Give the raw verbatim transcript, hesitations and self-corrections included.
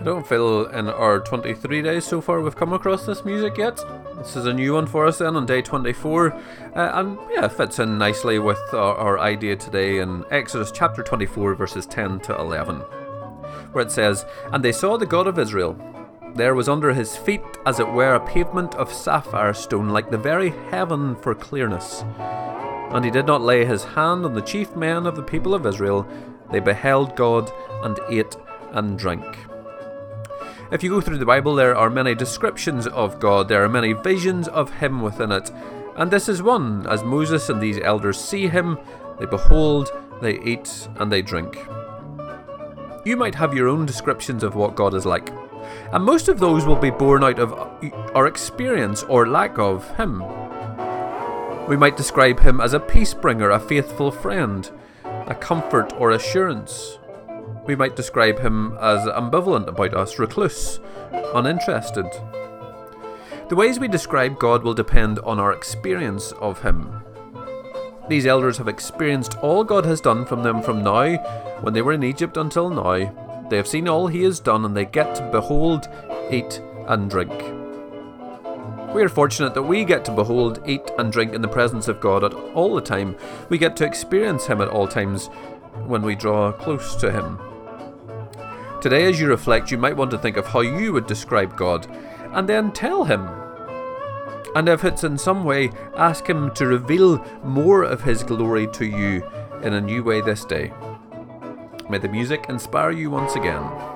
I don't feel in our twenty-three days so far we've come across this music yet. This is a new one for us then on day twenty-four, uh, and yeah, it fits in nicely with our, our idea today in Exodus chapter twenty-four verses ten to eleven, where it says, "And they saw the God of Israel. There was under his feet as it were a pavement of sapphire stone, like the very heaven for clearness. And he did not lay his hand on the chief men of the people of Israel. They beheld God and ate and drank." If you go through the Bible, there are many descriptions of God, there are many visions of him within it, and this is one. As Moses and these elders see him, they behold, they eat, and they drink. You might have your own descriptions of what God is like, and most of those will be born out of our experience or lack of him. We might describe him as a peace bringer, a faithful friend, a comfort or assurance. We might describe him as ambivalent about us, recluse, uninterested. The ways we describe God will depend on our experience of him. These elders have experienced all God has done from them from now, when they were in Egypt, until now. They have seen all he has done, and they get to behold, eat, and drink. We are fortunate that we get to behold, eat, and drink in the presence of God at all the time. We get to experience him at all times when we draw close to him. Today, as you reflect, you might want to think of how you would describe God, and then tell him. And if it's in some way, ask him to reveal more of his glory to you in a new way this day. May the music inspire you once again.